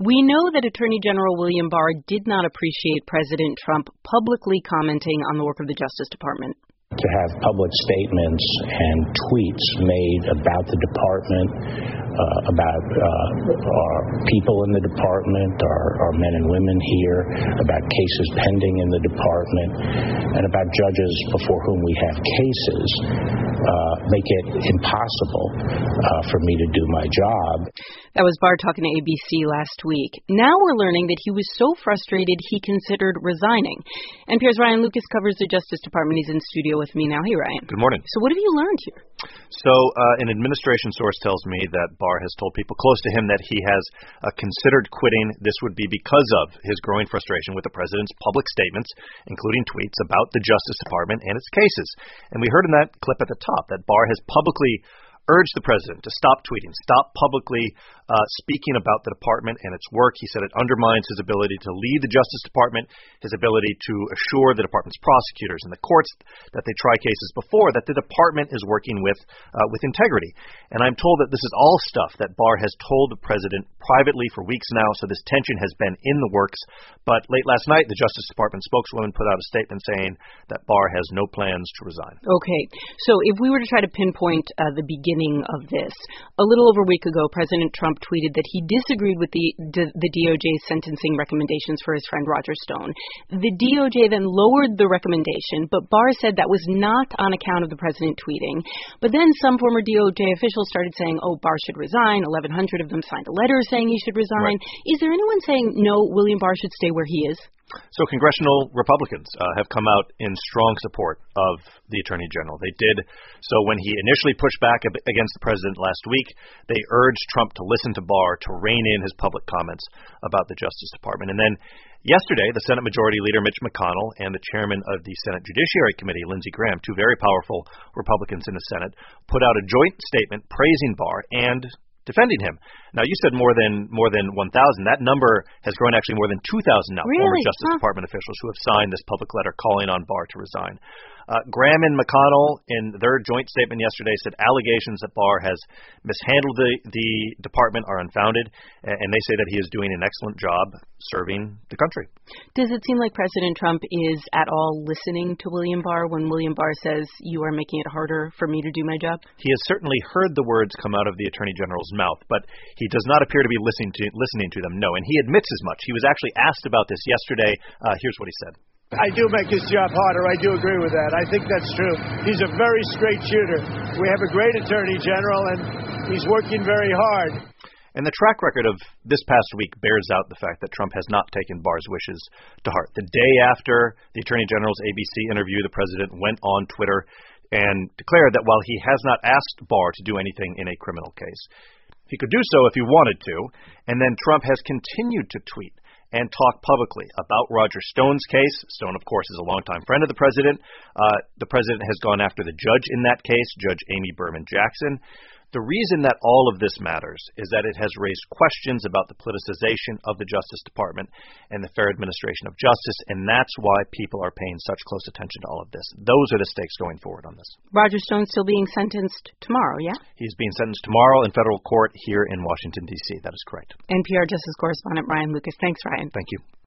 We know that Attorney General William Barr did not appreciate President Trump publicly commenting on the work of the Justice Department. To have public statements and tweets made about the department, about our people in the department, our men and women here, about cases pending in the department, and about judges before whom we have cases, make it impossible for me to do my job. That was Barr talking to ABC last week. Now we're learning that he was so frustrated he considered resigning. NPR's Ryan Lucas covers the Justice Department. He's in studio with me now. Hey, Ryan. Good morning. So what have you learned here? So an administration source tells me that Barr has told people close to him that he has considered quitting. This would be because of his growing frustration with the president's public statements, including tweets about the Justice Department and its cases. And we heard in that clip at the top that Barr has publicly urged the president to stop tweeting, stop publicly speaking about the department and its work. He said it undermines his ability to lead the Justice Department, his ability to assure the department's prosecutors and the courts that they try cases before, that the department is working with integrity. And I'm told that this is all stuff that Barr has told the president privately for weeks now, so this tension has been in the works. But late last night, the Justice Department spokeswoman put out a statement saying that Barr has no plans to resign. Okay, so if we were to try to pinpoint the beginning of this, a little over a week ago, President Trump tweeted that he disagreed with the DOJ's sentencing recommendations for his friend Roger Stone. The DOJ then lowered the recommendation, but Barr said that was not on account of the president tweeting. But then some former DOJ officials started saying, oh, Barr should resign. 1,100 of them signed a letter saying he should resign. Right. Is there anyone saying, no, William Barr should stay where he is? So congressional Republicans have come out in strong support of the Attorney General. They did so when he initially pushed back against the president last week. They urged Trump to listen to Barr, to rein in his public comments about the Justice Department. And then yesterday, the Senate Majority Leader Mitch McConnell and the chairman of the Senate Judiciary Committee, Lindsey Graham, two very powerful Republicans in the Senate, put out a joint statement praising Barr and defending him. Now, you said more than 1,000. That number has grown actually more than 2,000 now, really? Former Justice Department officials who have signed this public letter calling on Barr to resign. Graham and McConnell, in their joint statement yesterday, said allegations that Barr has mishandled the department are unfounded, and they say that he is doing an excellent job serving the country. Does it seem like President Trump is at all listening to William Barr when William Barr says, you are making it harder for me to do my job? He has certainly heard the words come out of the Attorney General's mouth, but he does not appear to be listening to them, no. And he admits as much. He was actually asked about this yesterday. Here's what he said. I do make his job harder. I do agree with that. I think that's true. He's a very straight shooter. We have a great Attorney General, and he's working very hard. And the track record of this past week bears out the fact that Trump has not taken Barr's wishes to heart. The day after the Attorney General's ABC interview, the president went on Twitter and declared that while he has not asked Barr to do anything in a criminal case, he could do so if he wanted to. And then Trump has continued to tweet and talk publicly about Roger Stone's case. Stone, of course, is a longtime friend of the president. The president has gone after the judge in that case, Judge Amy Berman Jackson. The reason that all of this matters is that it has raised questions about the politicization of the Justice Department and the fair administration of justice, and that's why people are paying such close attention to all of this. Those are the stakes going forward on this. Roger Stone still being sentenced tomorrow, yeah? He's being sentenced tomorrow in federal court here in Washington, D.C. That is correct. NPR Justice Correspondent Ryan Lucas. Thanks, Ryan. Thank you.